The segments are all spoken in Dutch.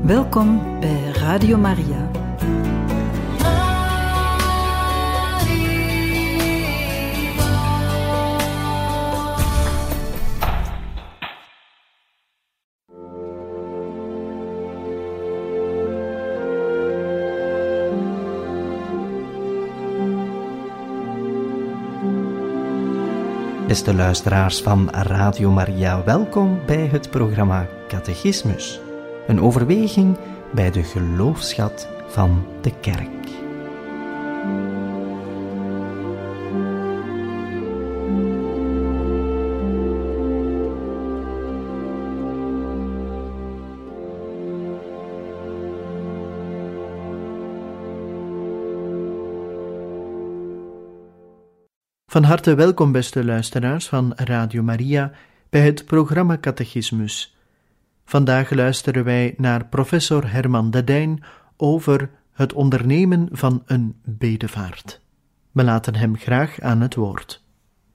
Welkom bij Radio Maria. Beste luisteraars van Radio Maria, welkom bij het programma Catechismus. Een overweging bij de geloofsschat van de Kerk. Van harte welkom, beste luisteraars van Radio Maria, bij het programma Catechismus. Vandaag luisteren wij naar professor Herman de Dijn over het ondernemen van een bedevaart. We laten hem graag aan het woord.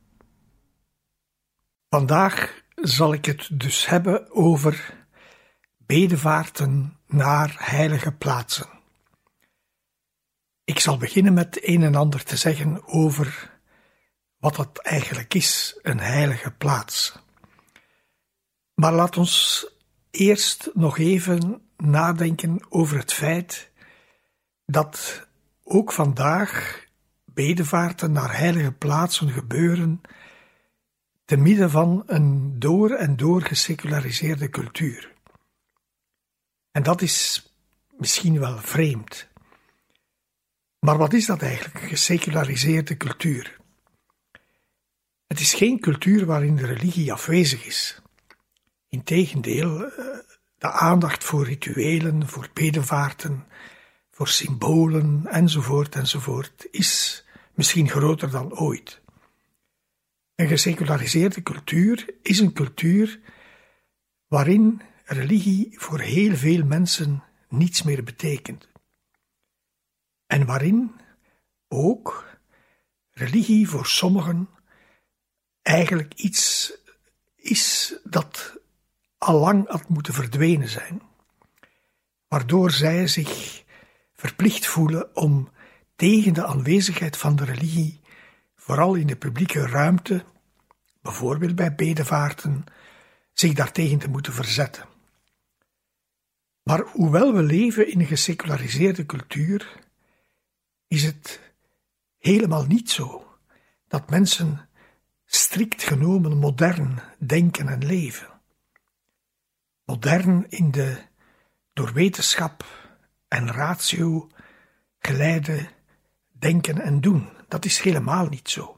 Vandaag zal ik het dus hebben over bedevaarten naar heilige plaatsen. Ik zal beginnen met een en ander te zeggen over wat het eigenlijk is, een heilige plaats. Maar laat ons eerst nog even nadenken over het feit dat ook vandaag bedevaarten naar heilige plaatsen gebeuren te midden van een door en door geseculariseerde cultuur. En dat is misschien wel vreemd. Maar wat is dat eigenlijk, een geseculariseerde cultuur? Het is geen cultuur waarin de religie afwezig is. Integendeel, de aandacht voor rituelen, voor bedevaarten, voor symbolen enzovoort is misschien groter dan ooit. Een geseculariseerde cultuur is een cultuur waarin religie voor heel veel mensen niets meer betekent. En waarin ook religie voor sommigen eigenlijk iets is dat allang had moeten verdwenen zijn, waardoor zij zich verplicht voelen om tegen de aanwezigheid van de religie, vooral in de publieke ruimte, bijvoorbeeld bij bedevaarten, zich daartegen te moeten verzetten. Maar hoewel we leven in een geseculariseerde cultuur, is het helemaal niet zo dat mensen strikt genomen modern denken en leven. Modern in de door wetenschap en ratio geleide denken en doen. Dat is helemaal niet zo.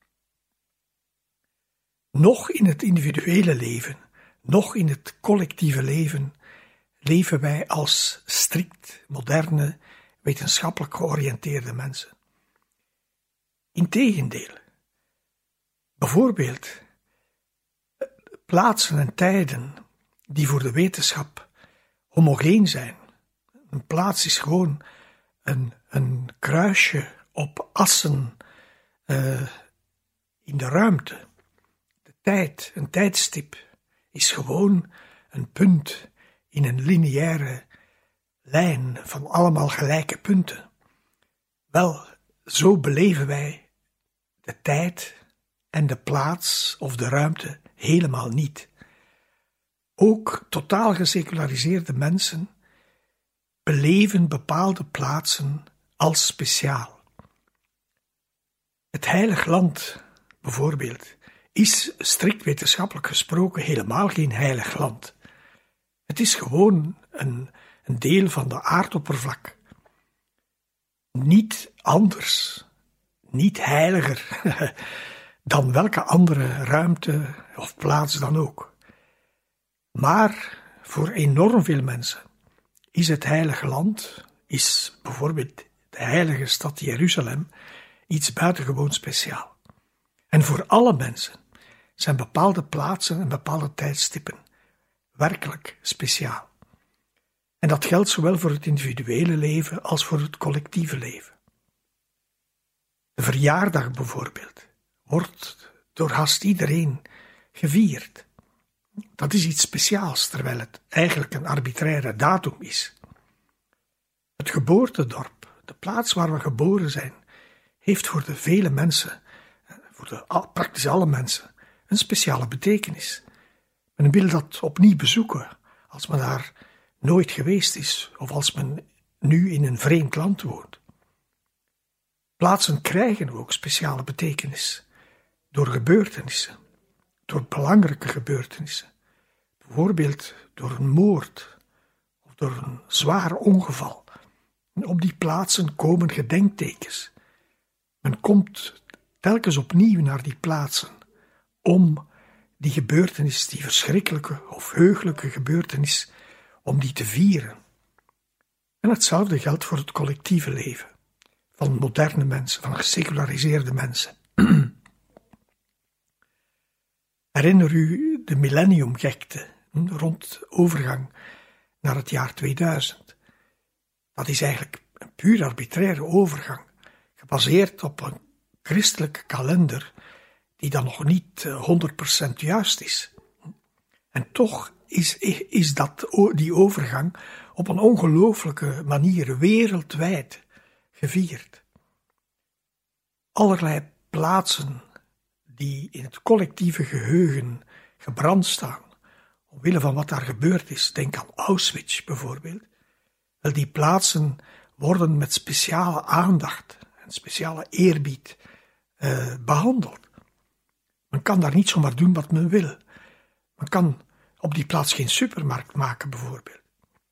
Nog in het individuele leven, nog in het collectieve leven, leven wij als strikt moderne, wetenschappelijk georiënteerde mensen. Integendeel. Bijvoorbeeld plaatsen en tijden die voor de wetenschap homogeen zijn. Een plaats is gewoon een kruisje op assen in de ruimte. De tijd, een tijdstip, is gewoon een punt in een lineaire lijn van allemaal gelijke punten. Wel, zo beleven wij de tijd en de plaats of de ruimte helemaal niet. Ook totaal geseculariseerde mensen beleven bepaalde plaatsen als speciaal. Het Heilig Land, bijvoorbeeld, is strikt wetenschappelijk gesproken helemaal geen heilig land. Het is gewoon een deel van de aardoppervlak. Niet anders, niet heiliger dan welke andere ruimte of plaats dan ook. Maar voor enorm veel mensen is het Heilige Land, is bijvoorbeeld de heilige stad Jeruzalem, iets buitengewoon speciaal. En voor alle mensen zijn bepaalde plaatsen en bepaalde tijdstippen werkelijk speciaal. En dat geldt zowel voor het individuele leven als voor het collectieve leven. De verjaardag bijvoorbeeld wordt door haast iedereen gevierd. Dat is iets speciaals, terwijl het eigenlijk een arbitraire datum is. Het geboortedorp, de plaats waar we geboren zijn, heeft voor de vele mensen, praktisch alle mensen, een speciale betekenis. Men wil dat opnieuw bezoeken als men daar nooit geweest is of als men nu in een vreemd land woont. Plaatsen krijgen ook speciale betekenis door gebeurtenissen, door belangrijke gebeurtenissen. Bijvoorbeeld door een moord of door een zwaar ongeval. En op die plaatsen komen gedenktekens. Men komt telkens opnieuw naar die plaatsen om die gebeurtenis, die verschrikkelijke of heugelijke gebeurtenis, om die te vieren. En hetzelfde geldt voor het collectieve leven van moderne mensen, van geseculariseerde mensen. Herinner u de millenniumgekte rond de overgang naar het jaar 2000? Dat is eigenlijk een puur arbitraire overgang, gebaseerd op een christelijke kalender die dan nog niet 100% juist is. En toch is die overgang op een ongelooflijke manier wereldwijd gevierd. Allerlei plaatsen die in het collectieve geheugen gebrand staan, omwille van wat daar gebeurd is, denk aan Auschwitz bijvoorbeeld, wel, die plaatsen worden met speciale aandacht en speciale eerbied behandeld. Men kan daar niet zomaar doen wat men wil. Men kan op die plaats geen supermarkt maken bijvoorbeeld.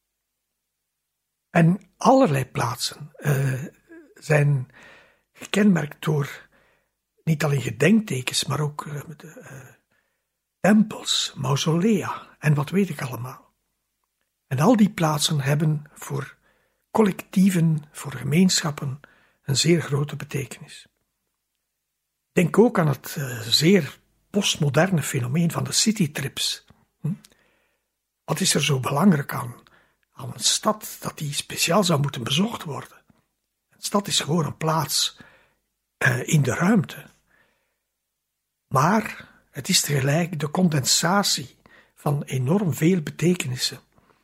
En allerlei plaatsen zijn gekenmerkt door niet alleen gedenktekens, maar ook tempels, mausolea en wat weet ik allemaal. En al die plaatsen hebben voor collectieven, voor gemeenschappen, een zeer grote betekenis. Denk ook aan het zeer postmoderne fenomeen van de citytrips. Wat is er zo belangrijk aan een stad dat die speciaal zou moeten bezocht worden? Een stad is gewoon een plaats in de ruimte. Maar het is tegelijk de condensatie van enorm veel betekenissen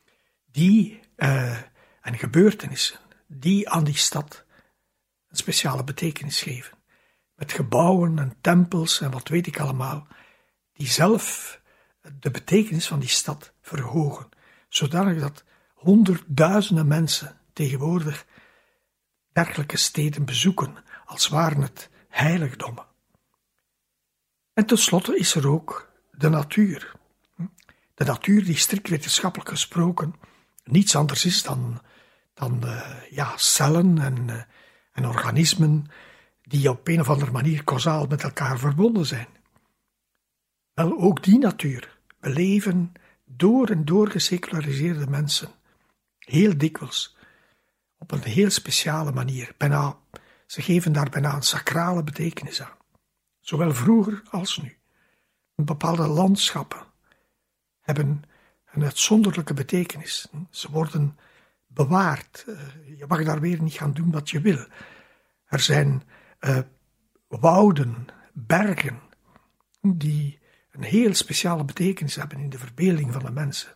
en gebeurtenissen die aan die stad een speciale betekenis geven. Met gebouwen en tempels en wat weet ik allemaal, die zelf de betekenis van die stad verhogen, zodanig dat honderdduizenden mensen tegenwoordig dergelijke steden bezoeken, als waren het heiligdommen. En tenslotte is er ook de natuur. De natuur die strikt wetenschappelijk gesproken niets anders is dan cellen en organismen die op een of andere manier causaal met elkaar verbonden zijn. Wel, ook die natuur beleven door en door geseculariseerde mensen heel dikwijls op een heel speciale manier. Ze geven daar bijna een sacrale betekenis aan. Zowel vroeger als nu. Bepaalde landschappen hebben een uitzonderlijke betekenis. Ze worden bewaard. Je mag daar weer niet gaan doen wat je wil. Er zijn wouden, bergen, die een heel speciale betekenis hebben in de verbeelding van de mensen.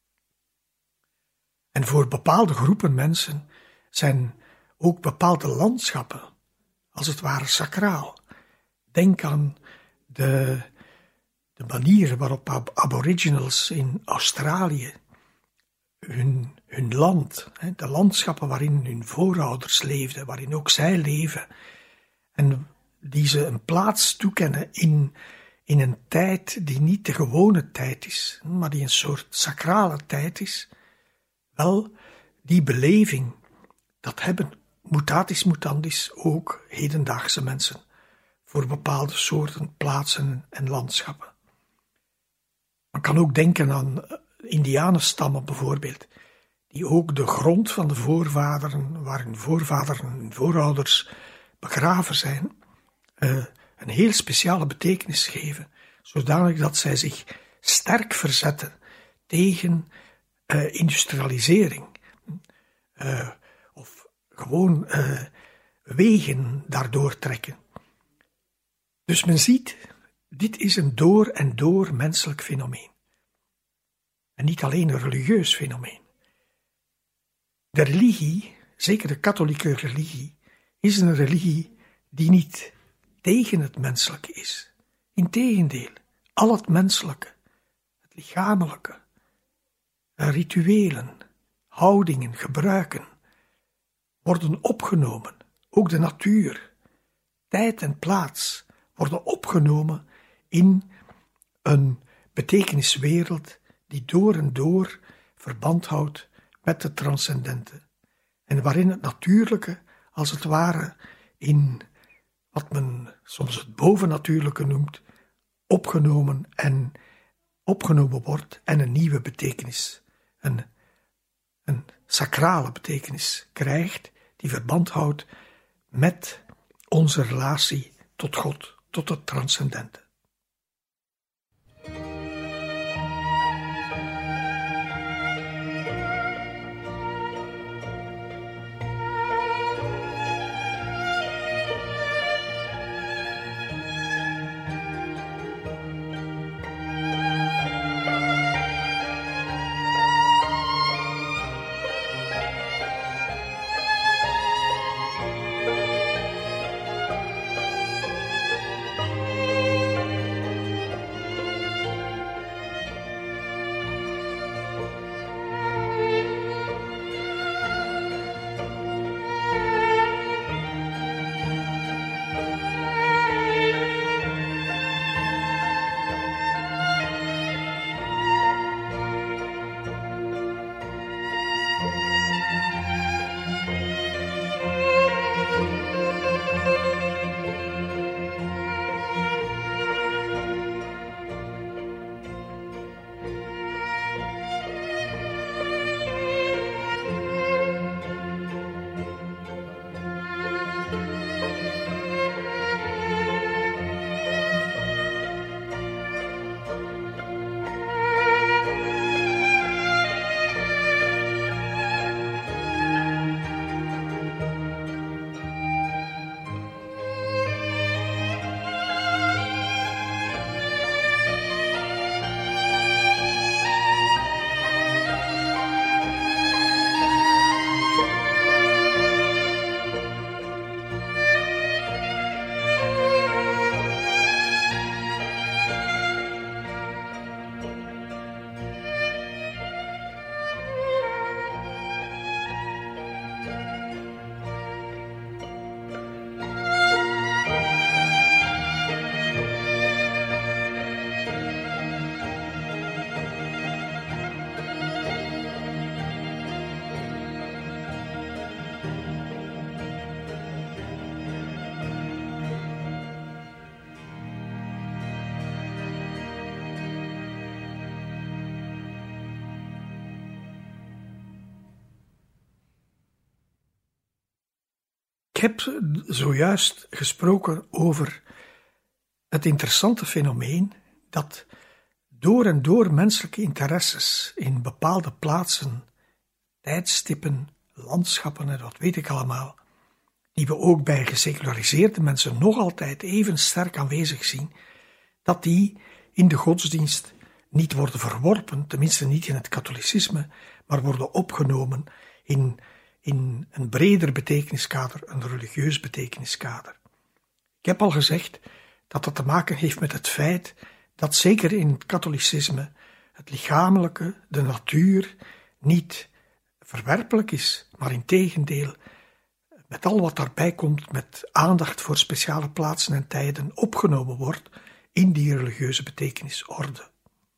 En voor bepaalde groepen mensen zijn ook bepaalde landschappen, als het ware sacraal. Denk aan de manier waarop aboriginals in Australië hun land, de landschappen waarin hun voorouders leefden, waarin ook zij leven, en die ze een plaats toekennen in een tijd die niet de gewone tijd is, maar die een soort sacrale tijd is. Wel, die beleving, dat hebben mutatis mutandis ook hedendaagse mensen voor bepaalde soorten plaatsen en landschappen. Man kan ook denken aan indianenstammen bijvoorbeeld, die ook de grond van de voorvaderen, waar hun voorvaderen en voorouders begraven zijn, een heel speciale betekenis geven, zodanig dat zij zich sterk verzetten tegen industrialisering, of gewoon wegen daardoor trekken. Dus men ziet, dit is een door en door menselijk fenomeen. en niet alleen een religieus fenomeen. De religie, zeker de katholieke religie, is een religie die niet tegen het menselijke is. Integendeel, al het menselijke, het lichamelijke, rituelen, houdingen, gebruiken, worden opgenomen. Ook de natuur, tijd en plaats worden opgenomen in een betekeniswereld die door en door verband houdt met het transcendente. En waarin het natuurlijke, als het ware, in wat men soms het bovennatuurlijke noemt, opgenomen wordt en een nieuwe betekenis, een sacrale betekenis krijgt, die verband houdt met onze relatie tot God, tot het transcendente. Ik heb zojuist gesproken over het interessante fenomeen dat door en door menselijke interesses in bepaalde plaatsen, tijdstippen, landschappen en wat weet ik allemaal, die we ook bij geseculariseerde mensen nog altijd even sterk aanwezig zien, dat die in de godsdienst niet worden verworpen, tenminste niet in het katholicisme, maar worden opgenomen in een breder betekeniskader, een religieus betekeniskader. Ik heb al gezegd dat dat te maken heeft met het feit dat zeker in het katholicisme het lichamelijke, de natuur, niet verwerpelijk is, maar integendeel met al wat daarbij komt, met aandacht voor speciale plaatsen en tijden opgenomen wordt in die religieuze betekenisorde.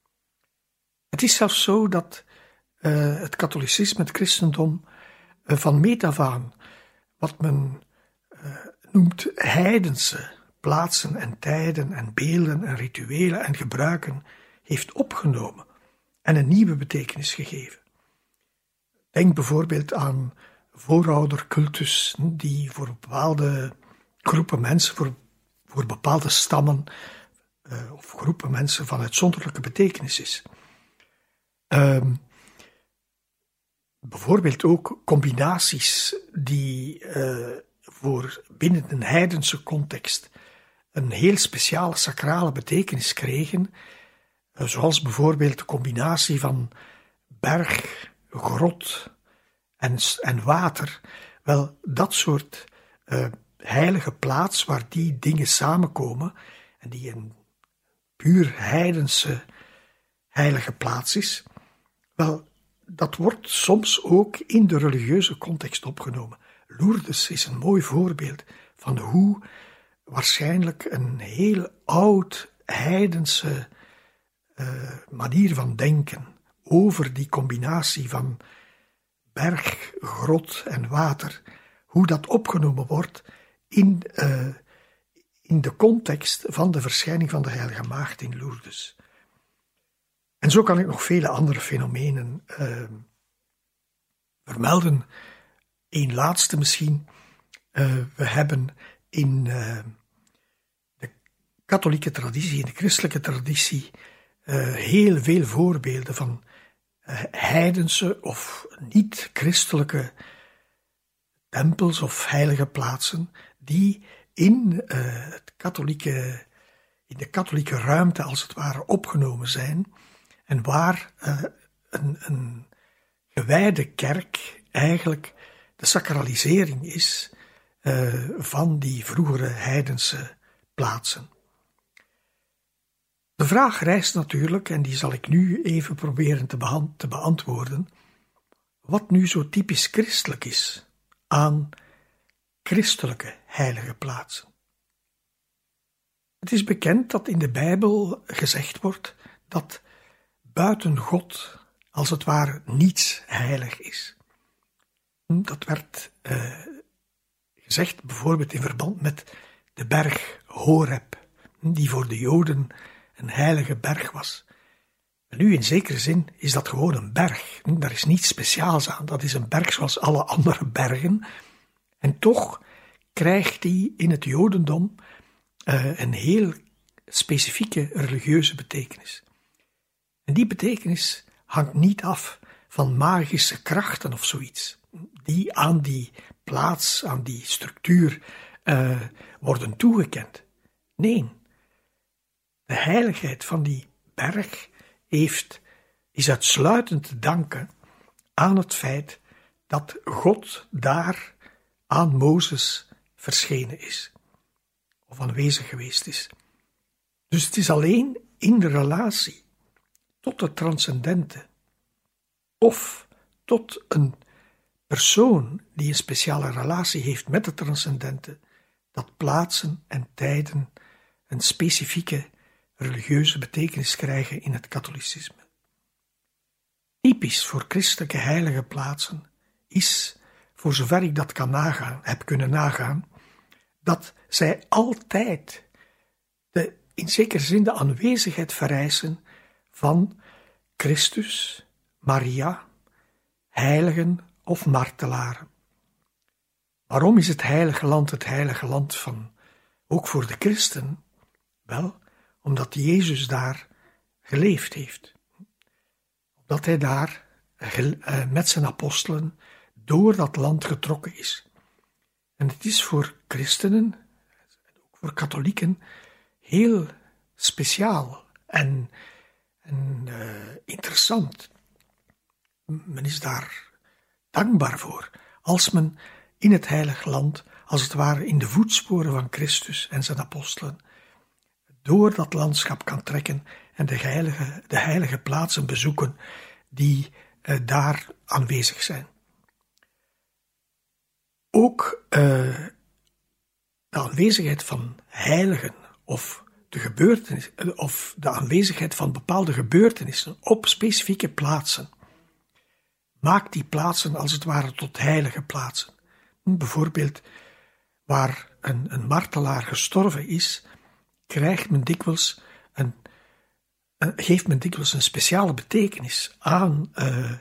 Het is zelfs zo dat het katholicisme, het christendom, van meet af aan wat men noemt heidense plaatsen en tijden en beelden en rituelen en gebruiken heeft opgenomen en een nieuwe betekenis gegeven. Denk bijvoorbeeld aan vooroudercultus die voor bepaalde groepen mensen, voor bepaalde stammen of groepen mensen van uitzonderlijke betekenis is. Bijvoorbeeld ook combinaties die voor binnen een heidense context een heel speciale sacrale betekenis kregen, Zoals bijvoorbeeld de combinatie van berg, grot en water. Wel, dat soort heilige plaats waar die dingen samenkomen en die een puur heidense heilige plaats is, wel, dat wordt soms ook in de religieuze context opgenomen. Lourdes is een mooi voorbeeld van hoe waarschijnlijk een heel oud heidense manier van denken over die combinatie van berg, grot en water, hoe dat opgenomen wordt in de context van de verschijning van de Heilige Maagd in Lourdes. En zo kan ik nog vele andere fenomenen vermelden. Eén laatste misschien. We hebben in de katholieke traditie, in de christelijke traditie, heel veel voorbeelden van heidense of niet-christelijke tempels of heilige plaatsen die in de katholieke ruimte als het ware opgenomen zijn en waar een gewijde kerk eigenlijk de sacralisering is van die vroegere heidense plaatsen. De vraag rijst natuurlijk, en die zal ik nu even proberen te beantwoorden, wat nu zo typisch christelijk is aan christelijke heilige plaatsen. Het is bekend dat in de Bijbel gezegd wordt dat buiten God als het ware niets heilig is. Dat werd gezegd bijvoorbeeld in verband met de berg Horeb, die voor de Joden een heilige berg was. Nu, in zekere zin is dat gewoon een berg. Daar is niets speciaals aan. Dat is een berg zoals alle andere bergen. En toch krijgt die in het Jodendom een heel specifieke religieuze betekenis. En die betekenis hangt niet af van magische krachten of zoiets, die aan die plaats, aan die structuur worden toegekend. Nee, de heiligheid van die berg is uitsluitend te danken aan het feit dat God daar aan Mozes verschenen is, of aanwezig geweest is. Dus het is alleen in de relatie tot het transcendente, of tot een persoon die een speciale relatie heeft met het transcendente, dat plaatsen en tijden een specifieke religieuze betekenis krijgen in het katholicisme. Typisch voor christelijke heilige plaatsen is, voor zover ik dat heb kunnen nagaan, dat zij altijd in zekere zin de aanwezigheid vereisen van Christus, Maria, heiligen of martelaren. Waarom is het heilige land van, ook voor de christen? Wel, omdat Jezus daar geleefd heeft. Omdat hij daar met zijn apostelen door dat land getrokken is. En het is voor christenen, en ook voor katholieken, heel speciaal en interessant. Men is daar dankbaar voor, als men in het heilige land, als het ware in de voetsporen van Christus en zijn apostelen, door dat landschap kan trekken en de heilige plaatsen bezoeken die daar aanwezig zijn. Ook de aanwezigheid van heiligen of de aanwezigheid van bepaalde gebeurtenissen op specifieke plaatsen maakt die plaatsen als het ware tot heilige plaatsen. Bijvoorbeeld waar een martelaar gestorven is, geeft men dikwijls een speciale betekenis aan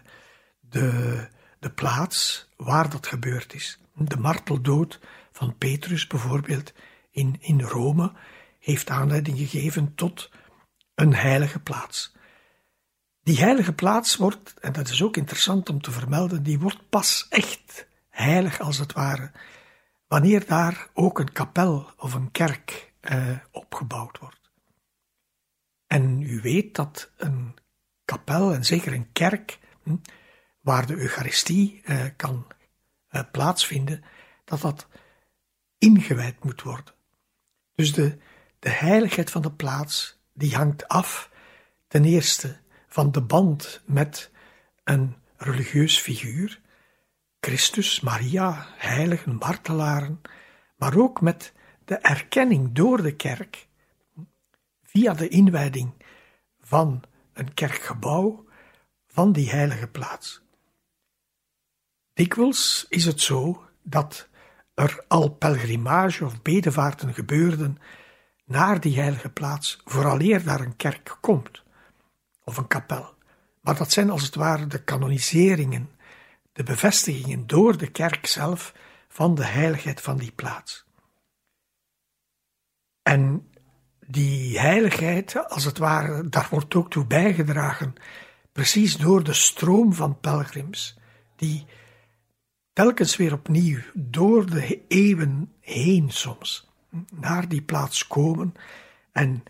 de plaats waar dat gebeurd is. De marteldood van Petrus bijvoorbeeld in Rome heeft aanleiding gegeven tot een heilige plaats. Die heilige plaats wordt, en dat is ook interessant om te vermelden, die wordt pas echt heilig als het ware, wanneer daar ook een kapel of een kerk opgebouwd wordt. En u weet dat een kapel, en zeker een kerk, waar de Eucharistie kan plaatsvinden, dat ingewijd moet worden. Dus de heiligheid van de plaats, die hangt af ten eerste van de band met een religieus figuur, Christus, Maria, heiligen, martelaren, maar ook met de erkenning door de kerk, via de inwijding van een kerkgebouw, van die heilige plaats. Dikwijls is het zo dat er al pelgrimage of bedevaarten gebeurden naar die heilige plaats, vooraleer daar een kerk komt, of een kapel. Maar dat zijn als het ware de kanoniseringen, de bevestigingen door de kerk zelf van de heiligheid van die plaats. En die heiligheid, als het ware, daar wordt ook toe bijgedragen, precies door de stroom van pelgrims, die telkens weer opnieuw, door de eeuwen heen soms, naar die plaats komen en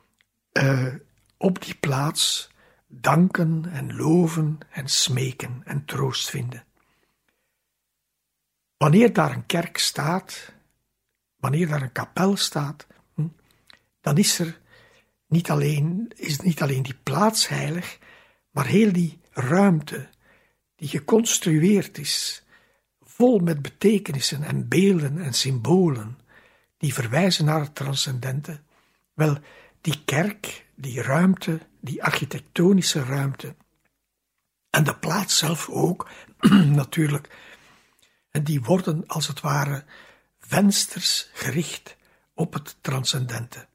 op die plaats danken en loven en smeken en troost vinden. Wanneer daar een kerk staat, wanneer daar een kapel staat, dan is niet alleen die plaats heilig, maar heel die ruimte die geconstrueerd is, vol met betekenissen en beelden en symbolen, die verwijzen naar het transcendente. Wel, die kerk, die ruimte, die architectonische ruimte, en de plaats zelf ook, natuurlijk, en die worden als het ware vensters gericht op het transcendente.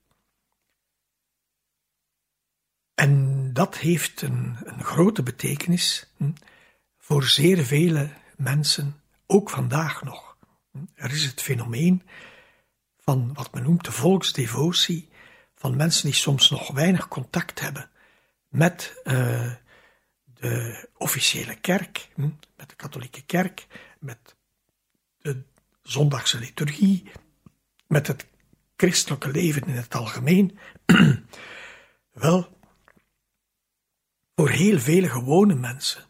En dat heeft een grote betekenis voor zeer vele mensen, ook vandaag nog. Er is het fenomeen van wat men noemt de volksdevotie, van mensen die soms nog weinig contact hebben met de officiële kerk, met de katholieke kerk, met de zondagse liturgie, met het christelijke leven in het algemeen. Wel, voor heel vele gewone mensen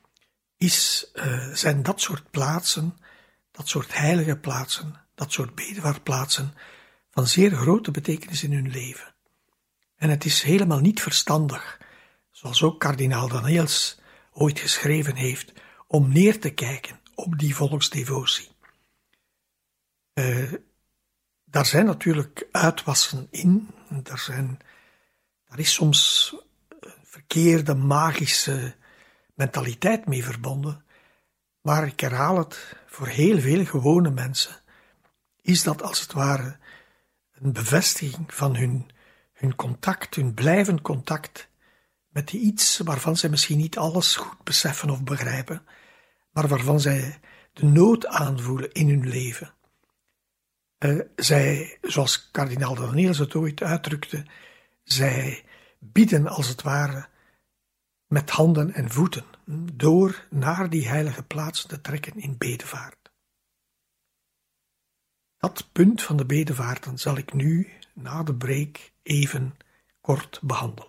zijn dat soort plaatsen, dat soort heilige plaatsen, dat soort bedevaartplaatsen van zeer grote betekenis in hun leven. En het is helemaal niet verstandig, zoals ook kardinaal Daniels ooit geschreven heeft, om neer te kijken op die volksdevotie. Daar zijn natuurlijk uitwassen in, daar is soms verkeerde magische mentaliteit mee verbonden, maar ik herhaal het, voor heel veel gewone mensen is dat als het ware een bevestiging van hun contact, hun blijvend contact met iets waarvan zij misschien niet alles goed beseffen of begrijpen, maar waarvan zij de nood aanvoelen in hun leven. Zij, zoals kardinaal Daniels het ooit uitdrukte, zij bieden als het ware met handen en voeten, door naar die heilige plaats te trekken in bedevaart. Dat punt van de bedevaarten zal ik nu, na de break, even kort behandelen.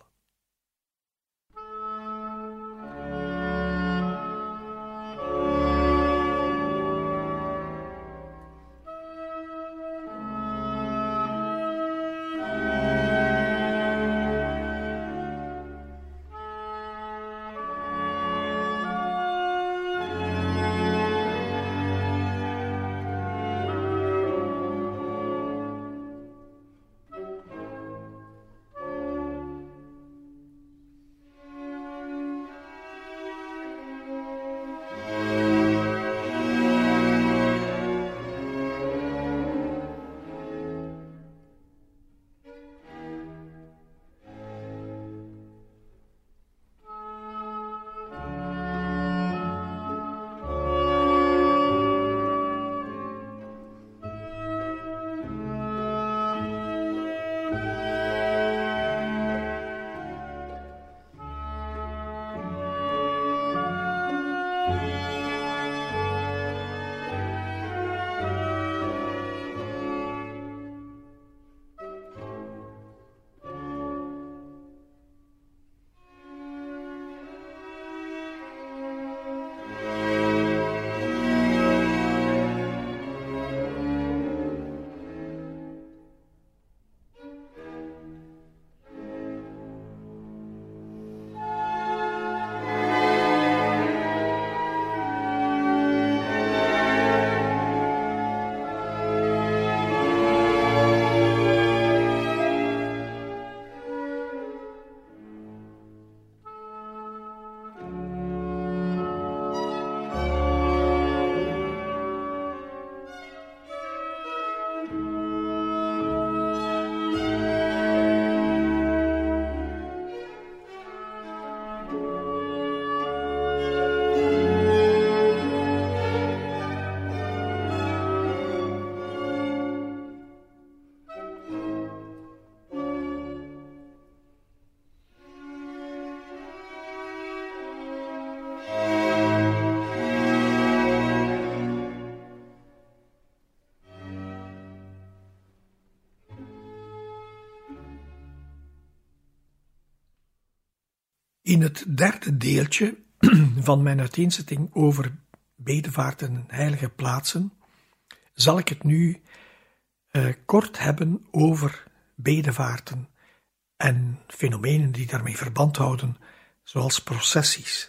In het derde deeltje van mijn uiteenzetting over bedevaarten en heilige plaatsen zal ik het nu kort hebben over bedevaarten en fenomenen die daarmee verband houden, zoals processies.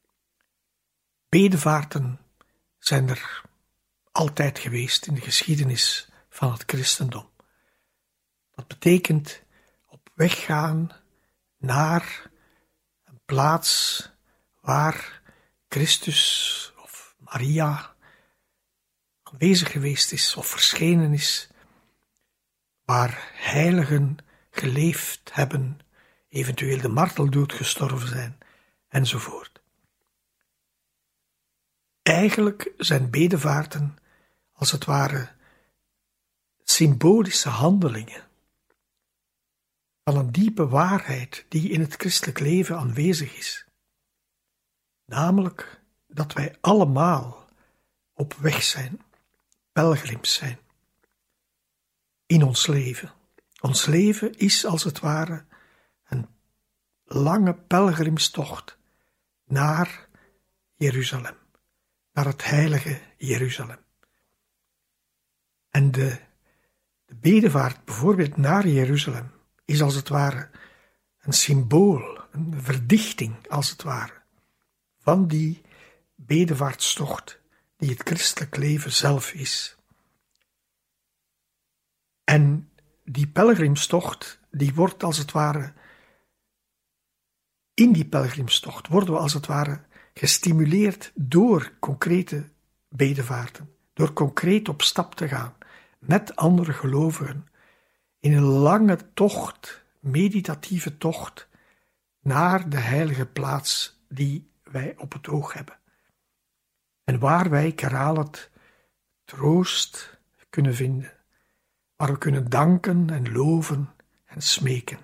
Bedevaarten zijn er altijd geweest in de geschiedenis van het christendom. Dat betekent op weg gaan naar een plaats waar Christus of Maria aanwezig geweest is of verschenen is, waar heiligen geleefd hebben, eventueel de marteldood gestorven zijn, enzovoort. Eigenlijk zijn bedevaarten als het ware symbolische handelingen van een diepe waarheid die in het christelijk leven aanwezig is. Namelijk dat wij allemaal op weg zijn, pelgrims zijn, in ons leven. Ons leven is als het ware een lange pelgrimstocht naar Jeruzalem, naar het heilige Jeruzalem. En de bedevaart bijvoorbeeld naar Jeruzalem is als het ware een symbool, een verdichting als het ware, van die bedevaartstocht die het christelijk leven zelf is. En die pelgrimstocht, die wordt als het ware, in die pelgrimstocht worden we als het ware gestimuleerd door concrete bedevaarten, door concreet op stap te gaan met andere gelovigen in een lange tocht, meditatieve tocht, naar de heilige plaats die wij op het oog hebben. En waar wij, ik herhaal het, troost kunnen vinden, waar we kunnen danken en loven en smeken.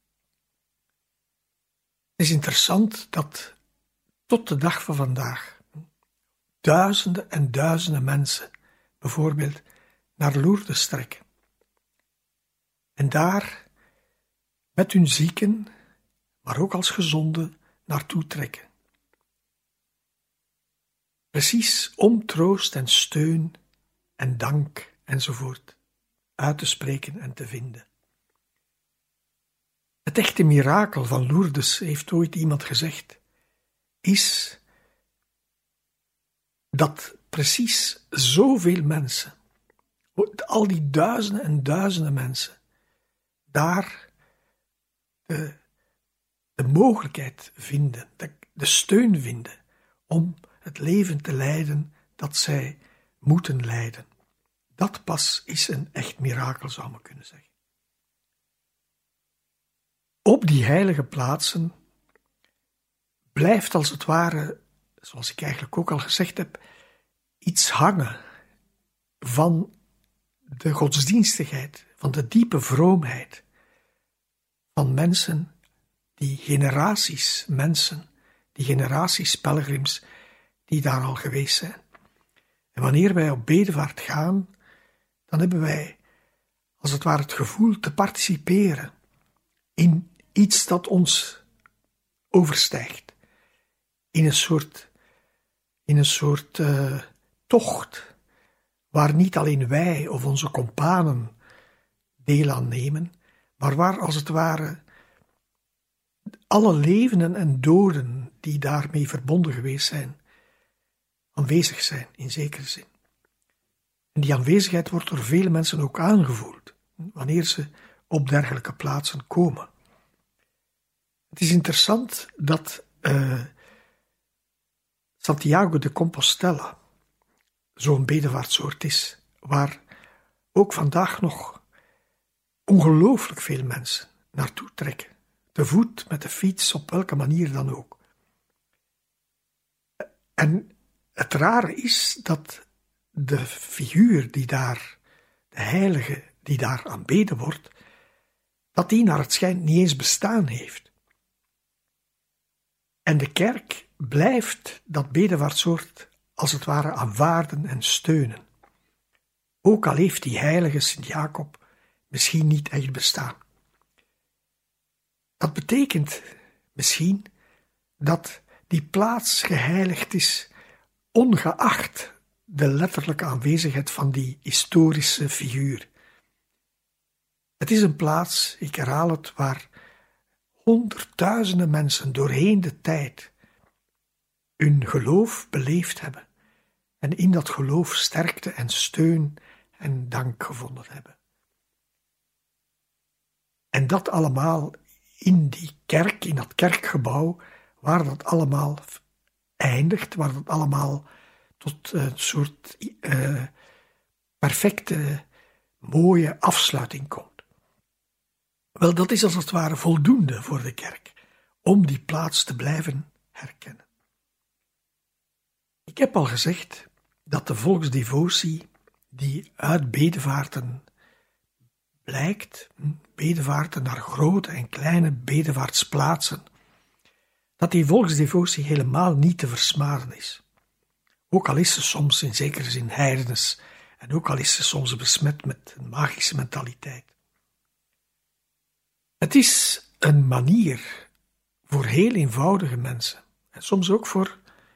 Het is interessant dat tot de dag van vandaag duizenden en duizenden mensen bijvoorbeeld naar Lourdes trekken. En daar met hun zieken, maar ook als gezonden, naartoe trekken. Precies om troost en steun en dank enzovoort uit te spreken en te vinden. Het echte mirakel van Lourdes, heeft ooit iemand gezegd, is dat precies zoveel mensen, al die duizenden en duizenden mensen, daar de mogelijkheid vinden, de steun vinden om het leven te leiden dat zij moeten leiden. Dat pas is een echt mirakel, zou men kunnen zeggen. Op die heilige plaatsen blijft als het ware, zoals ik eigenlijk ook al gezegd heb, iets hangen van de godsdienstigheid, van de diepe vroomheid van mensen, die generaties pelgrims die daar al geweest zijn. En wanneer wij op bedevaart gaan, dan hebben wij als het ware het gevoel te participeren in iets dat ons overstijgt. In een soort tocht, waar niet alleen wij of onze companen deel aan nemen, maar waar als het ware alle levenden en doden die daarmee verbonden geweest zijn, aanwezig zijn, in zekere zin. En die aanwezigheid wordt door vele mensen ook aangevoeld, wanneer ze op dergelijke plaatsen komen. Het is interessant dat Santiago de Compostela zo'n bedevaartsoord is, waar ook vandaag nog ongelooflijk veel mensen naartoe trekken. te voet, met de fiets, op welke manier dan ook. En het rare is dat de figuur die daar, de heilige die daar aanbeden wordt, dat die naar het schijnt niet eens bestaan heeft. En de kerk blijft dat bedevaartsoord als het ware aanvaarden en steunen. Ook al heeft die heilige Sint-Jacob misschien niet echt bestaan. Dat betekent misschien dat die plaats geheiligd is, ongeacht de letterlijke aanwezigheid van die historische figuur. Het is een plaats, ik herhaal het, waar honderdduizenden mensen doorheen de tijd hun geloof beleefd hebben en in dat geloof sterkte en steun en dank gevonden hebben. En dat allemaal in die kerk, in dat kerkgebouw, waar dat allemaal eindigt, waar dat allemaal tot een soort perfecte, mooie afsluiting komt. Wel, dat is als het ware voldoende voor de kerk, om die plaats te blijven herkennen. Ik heb al gezegd dat de volksdevotie die uit bedevaarten blijkt, bedevaarten naar grote en kleine bedevaartsplaatsen, dat die volksdevotie helemaal niet te versmaden is. Ook al is ze soms in zekere zin heidens en ook al is ze soms besmet met een magische mentaliteit. Het is een manier voor heel eenvoudige mensen en soms ook voor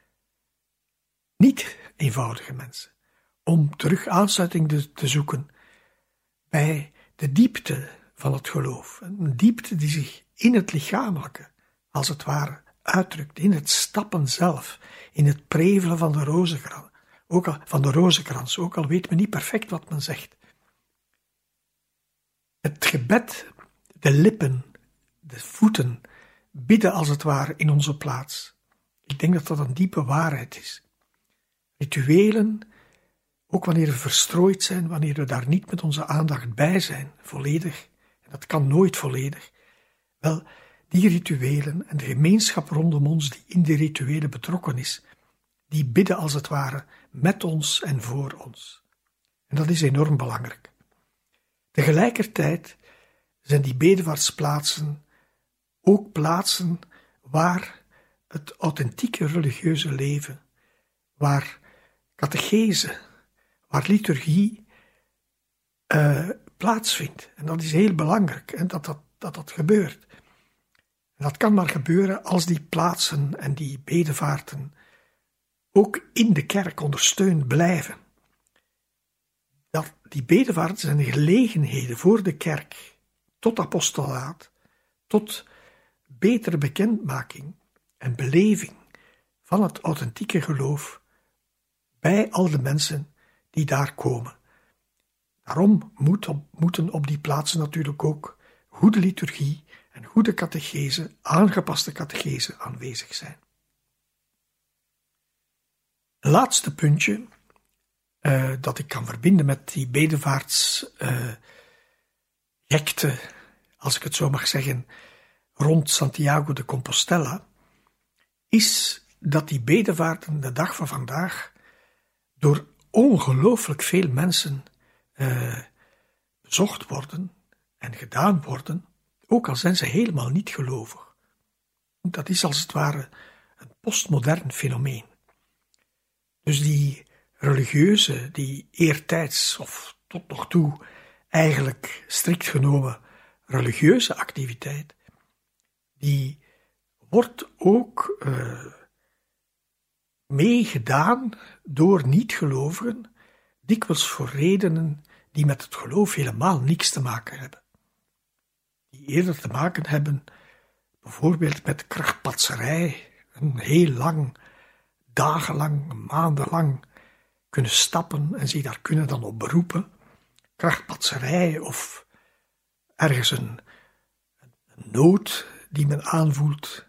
niet eenvoudige mensen om terug aansluiting te zoeken bij de diepte van het geloof. Een diepte die zich in het lichamelijke, als het ware, uitdrukt, in het stappen zelf, in het prevelen van de rozenkrans, ook al weet men niet perfect wat men zegt. Het gebed, de lippen, de voeten, bidden als het ware in onze plaats. Ik denk dat dat een diepe waarheid is. Rituelen, ook wanneer we verstrooid zijn, wanneer we daar niet met onze aandacht bij zijn, volledig, en dat kan nooit volledig, wel, die rituelen en de gemeenschap rondom ons die in die rituelen betrokken is, die bidden als het ware met ons en voor ons. En dat is enorm belangrijk. Tegelijkertijd zijn die bedevaartsplaatsen ook plaatsen waar het authentieke religieuze leven, waar catechese, waar liturgie plaatsvindt. En dat is heel belangrijk, en dat gebeurt. En dat kan maar gebeuren als die plaatsen en die bedevaarten ook in de kerk ondersteund blijven. Dat die bedevaarten zijn gelegenheden voor de kerk tot apostolaat, tot betere bekendmaking en beleving van het authentieke geloof bij al de mensen die daar komen. Daarom moeten op die plaatsen natuurlijk ook goede liturgie en goede catechese, aangepaste catechese aanwezig zijn. Een laatste puntje dat ik kan verbinden met die bedevaartsgekte, als ik het zo mag zeggen, rond Santiago de Compostela, is dat die bedevaarten de dag van vandaag door ongelooflijk veel mensen bezocht worden en gedaan worden, ook al zijn ze helemaal niet gelovig. Dat is als het ware een postmodern fenomeen. Dus die religieuze, die eertijds of tot nog toe eigenlijk strikt genomen religieuze activiteit, die wordt ook meegedaan door niet-gelovigen, dikwijls voor redenen die met het geloof helemaal niks te maken hebben. Die eerder te maken hebben bijvoorbeeld met krachtpatserij, een heel lang, dagenlang, maandenlang kunnen stappen en zich daar kunnen dan op beroepen. Krachtpatserij of ergens een nood die men aanvoelt.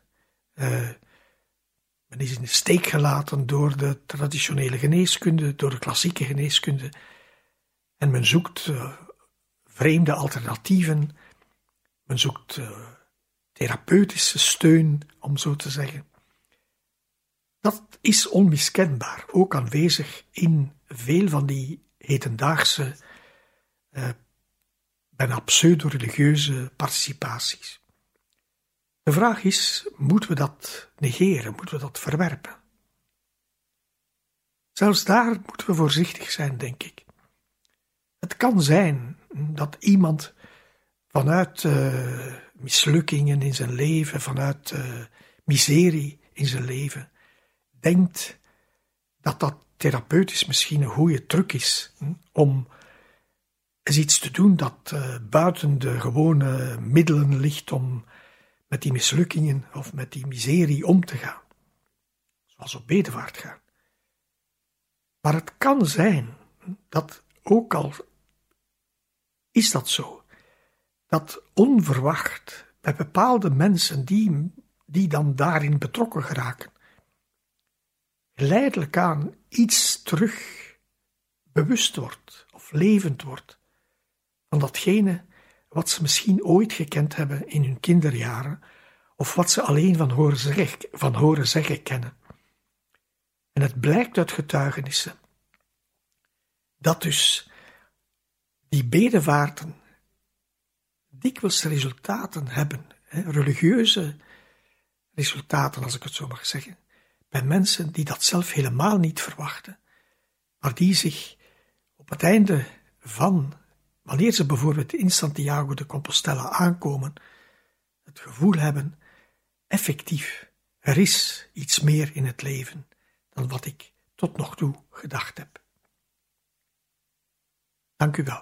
Men is in de steek gelaten door de traditionele geneeskunde, door de klassieke geneeskunde. En men zoekt vreemde alternatieven. Men zoekt therapeutische steun, om zo te zeggen. Dat is onmiskenbaar, ook aanwezig in veel van die hedendaagse, bijna pseudo-religieuze participaties. De vraag is, moeten we dat negeren, moeten we dat verwerpen? Zelfs daar moeten we voorzichtig zijn, denk ik. Het kan zijn dat iemand vanuit mislukkingen in zijn leven, vanuit miserie in zijn leven, denkt dat dat therapeutisch misschien een goede truc is om eens iets te doen dat buiten de gewone middelen ligt om met die mislukkingen of met die miserie om te gaan. Zoals op bedevaart gaan. Maar het kan zijn dat, ook al is dat zo, dat onverwacht bij bepaalde mensen die dan daarin betrokken geraken, geleidelijk aan iets terug bewust wordt of levend wordt van datgene wat ze misschien ooit gekend hebben in hun kinderjaren of wat ze alleen van horen zeggen kennen. En het blijkt uit getuigenissen dat dus die bedevaarten dikwijls resultaten hebben, religieuze resultaten, als ik het zo mag zeggen, bij mensen die dat zelf helemaal niet verwachten, maar die zich op het einde van, wanneer ze bijvoorbeeld in Santiago de Compostela aankomen, het gevoel hebben, effectief, er is iets meer in het leven dan wat ik tot nog toe gedacht heb. Dank u wel.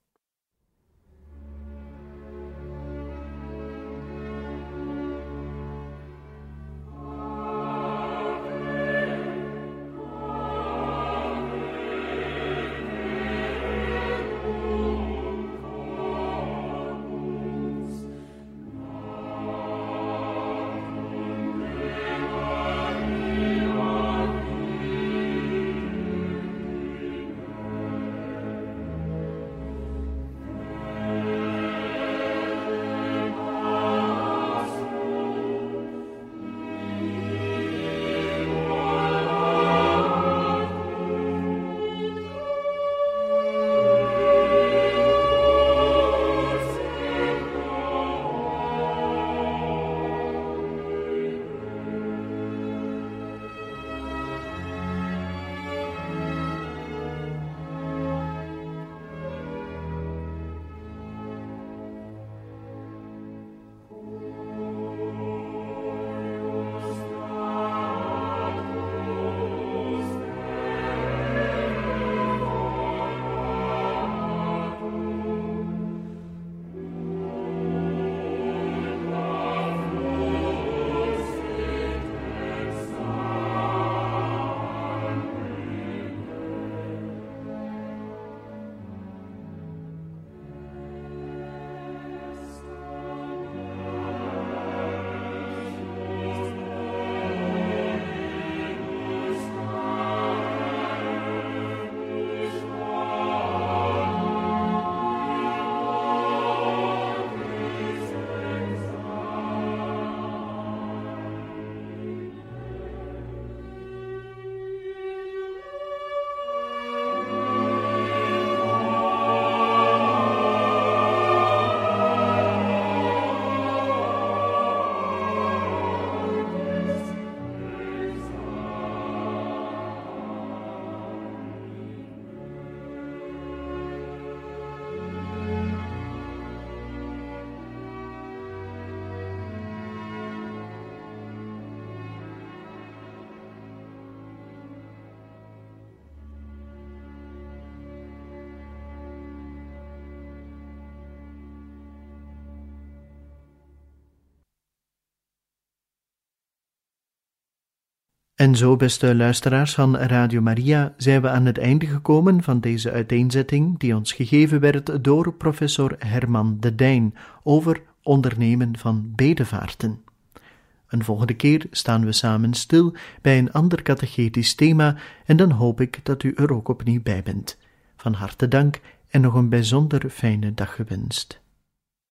En zo, beste luisteraars van Radio Maria, zijn we aan het einde gekomen van deze uiteenzetting die ons gegeven werd door professor Herman de Dijn over ondernemen van bedevaarten. Een volgende keer staan we samen stil bij een ander catechetisch thema en dan hoop ik dat u er ook opnieuw bij bent. Van harte dank en nog een bijzonder fijne dag gewenst.